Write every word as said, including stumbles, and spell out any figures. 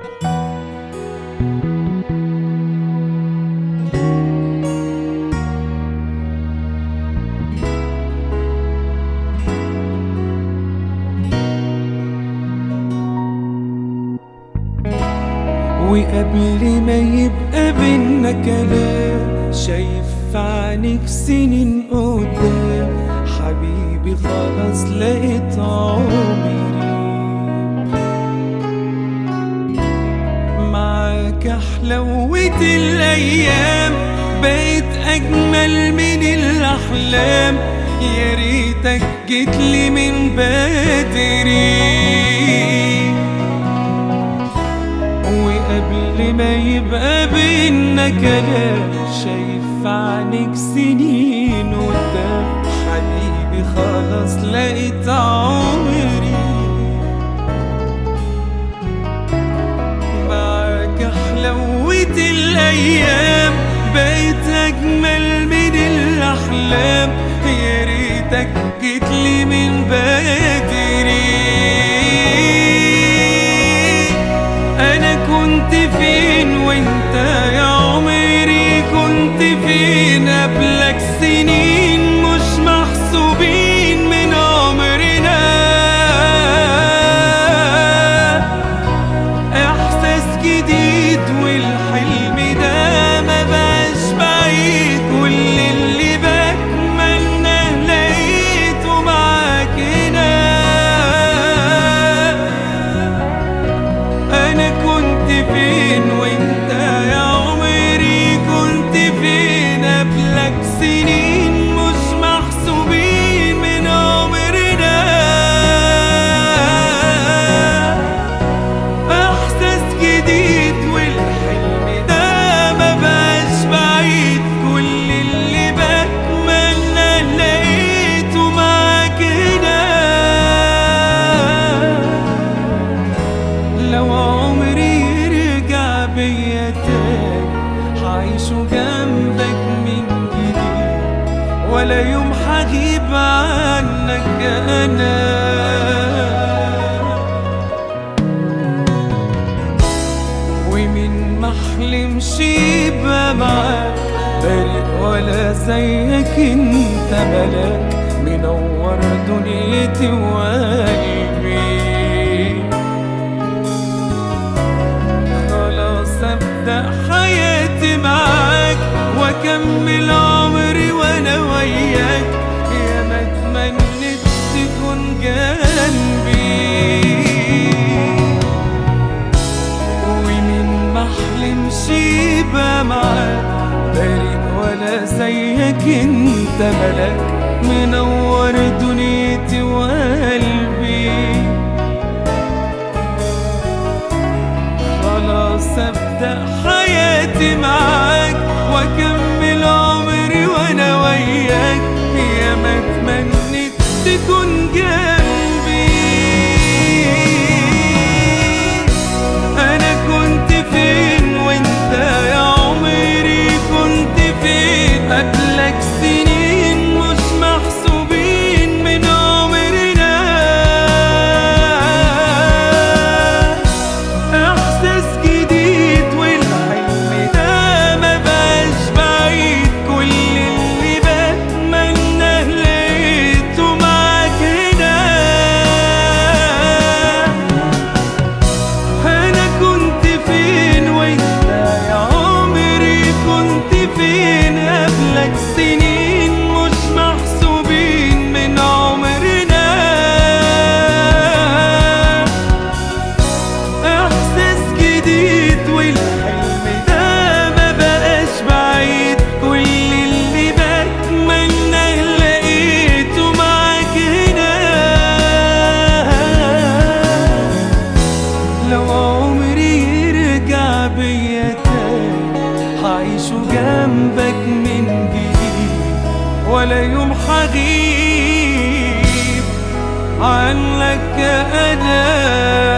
وقبل ما يبقى بينا كلام شايف في عينيك سنين قدام، حبيبي خلاص لقيت عمري معاك، حلوت الأيام بقيت أجمل من الأحلام، يا ريتك جيتلي من بدري. وقبل ما يبقى بينا كلام شايف في عينيك سنين قدام، حبيبي خلاص لقيت عمري معاك، حلوت الأيام بقيت أجمل من الأحلام، يا ريتك جيتلي من بدري. أنا كنت فين وانت يا عمري، كنت فين قبلك سنين مش محسوبين من عمرنا، إحساس جديد والحلم ده ما بقاش بعيد، كل اللي بتمناه لقيته معاك هنا. أنا كنت فين وانت يا عمري، كنت فين قبلك سنين مش محسوبين من عمرنا، إحساس جديد والحلم ده ما بقاش بعيد، كل اللي بتمنى لقيته معاك هنا. لو عمري يرجع بيا تاني هعيشه جنبك من جديد، ولا يوم هغيب عنك أنا. ومن محلمش يبقى معاك بريء ولا زيك، انت ملاك منور دنيتي وقلبي، أبدأ حياتي معاك وأكمل عمري وأنا وياك، يا ما اتمنيت تكون جنبي. ومن محلمش يبقى معاك بريء ولا زيك، انت ملاك منور دنيتي وقلبي، خلاص أبدأ حياتي معاك وأكمل عمري وأنا وياك، يا ما اتمنيت تكون جنبي. أنا كنت فين وانت يا عمري، كنت فين قبلك سنين مش محسوبين من عمرنا، إحساس جديد والحلم ده ما بقاش بعيد، كل اللي بتمناه لقيته معاك هنا. أنا كنت فين وانت يا عمري، كنت فين قبلك سنين مش محسوبين من عمرنا، إحساس جديد والحلم ده ما بقاش بعيد، كل اللي بتمناه لقيته معاك هنا. لو عمري يرجع بيا تاني هعيشه جنبك من جديد، ولا يوم هغيب عنك أنا.